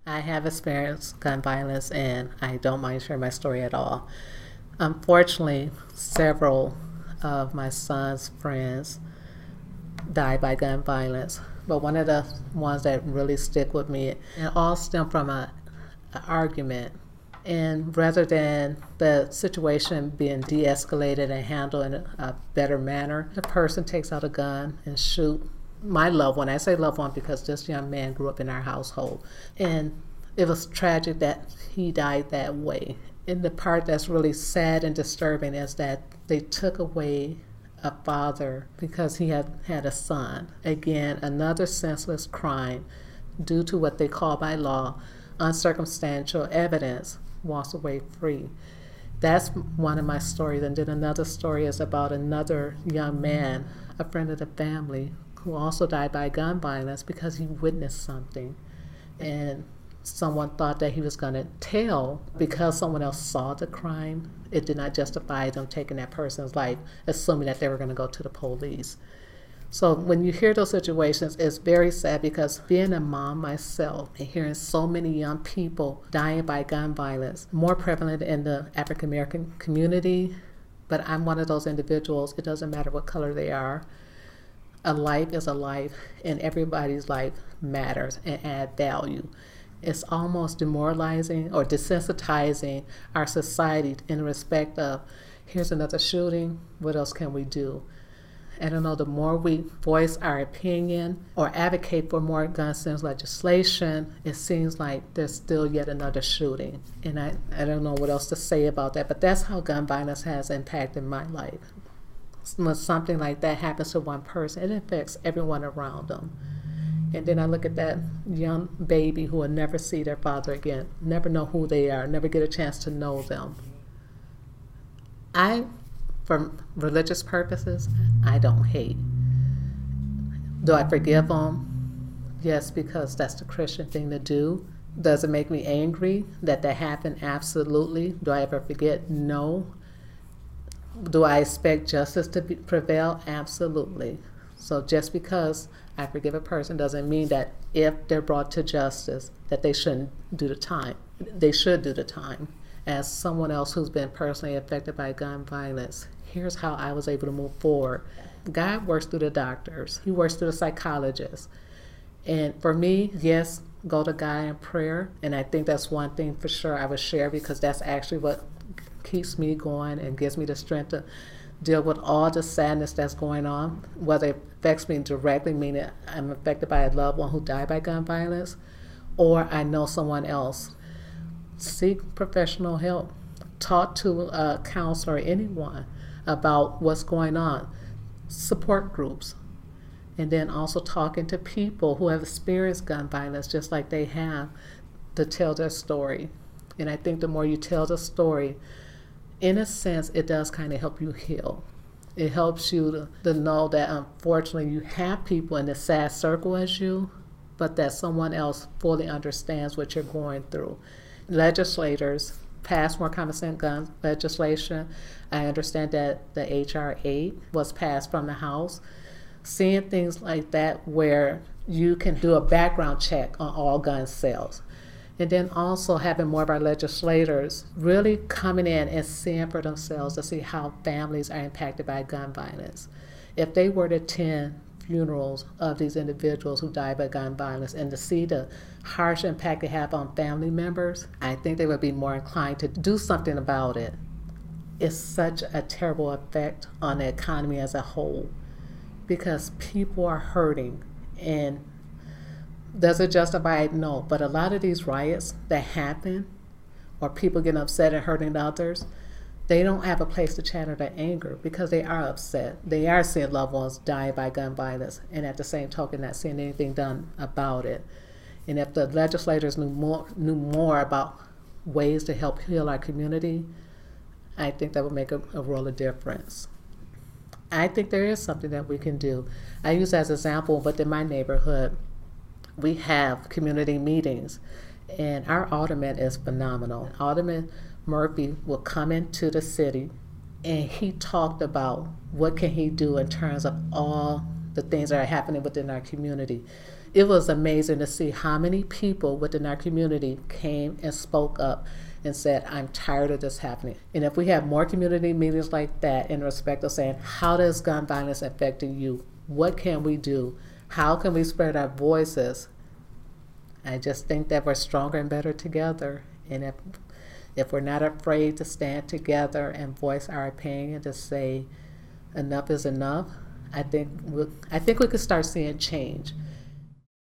I have experienced gun violence and I don't mind sharing my story at all. Unfortunately, several of my son's friends died by gun violence, but one of the ones that really stick with me, it all stemmed from an argument. And rather than the situation being de-escalated and handled in a better manner, the person takes out a gun and shoot my loved one. I say loved one because this young man grew up in our household. And it was tragic that he died that way. And the part that's really sad and disturbing is that they took away a father because he had a son. Again, another senseless crime due to what they call by law uncircumstantial evidence, walks away free. That's one of my stories. And then another story is about another young man, a friend of the family, who also died by gun violence because he witnessed something. And someone thought that he was going to tell because someone else saw the crime. It did not justify them taking that person's life, assuming that they were going to go to the police. So when you hear those situations, it's very sad because being a mom myself and hearing so many young people dying by gun violence, more prevalent in the African American community, but I'm one of those individuals. It doesn't matter what color they are. A life is a life, and everybody's life matters and add value. It's almost demoralizing or desensitizing our society in respect of, here's another shooting, what else can we do? I don't know, the more we voice our opinion or advocate for more gun sales legislation, it seems like there's still yet another shooting. And I don't know what else to say about that, but that's how gun violence has impacted my life. When something like that happens to one person, it affects everyone around them. And then I look at that young baby who will never see their father again, never know who they are, never get a chance to know them. For religious purposes, I don't hate. Do I forgive them? Yes, because that's the Christian thing to do. Does it make me angry that happened? Absolutely. Do I ever forget? No. Do I expect justice to prevail? Absolutely. So just because I forgive a person doesn't mean that if they're brought to justice that they shouldn't do the time. They should do the time. As someone else who's been personally affected by gun violence, here's how I was able to move forward. God works through the doctors. He works through the psychologists. And for me, yes, go to God in prayer. And I think that's one thing for sure I would share because that's actually what keeps me going and gives me the strength to deal with all the sadness that's going on, whether it affects me directly, meaning I'm affected by a loved one who died by gun violence, or I know someone else. Seek professional help. Talk to a counselor or anyone about what's going on. Support groups. And then also talking to people who have experienced gun violence just like they have to tell their story. And I think the more you tell the story, in a sense, it does kind of help you heal. It helps you to know that unfortunately you have people in the sad circle as you, but that someone else fully understands what you're going through. Legislators pass more common sense gun legislation. I understand that the H.R. 8 was passed from the House. Seeing things like that where you can do a background check on all gun sales. And then also having more of our legislators really coming in and seeing for themselves to see how families are impacted by gun violence. If they were to attend funerals of these individuals who died by gun violence and to see the harsh impact they have on family members, I think they would be more inclined to do something about it. It's such a terrible effect on the economy as a whole because people are hurting. And does it justify it? No. But a lot of these riots that happen or people getting upset and hurting others, they don't have a place to channel their anger because they are upset. They are seeing loved ones die by gun violence and at the same token not seeing anything done about it. And if the legislators knew more about ways to help heal our community, I think that would make a world of difference. I think there is something that we can do. I use as an example, but in my neighborhood, we have community meetings, and our alderman is phenomenal. Alderman Murphy will come into the city, and he talked about what can he do in terms of all the things that are happening within our community. it was amazing to see how many people within our community came and spoke up and said, I'm tired of this happening. And if we have more community meetings like that in respect of saying, how does gun violence affect you? What can we do? How can we spread our voices? I just think that we're stronger and better together. And if we're not afraid to stand together and voice our opinion, to say enough is enough, I think we could start seeing change.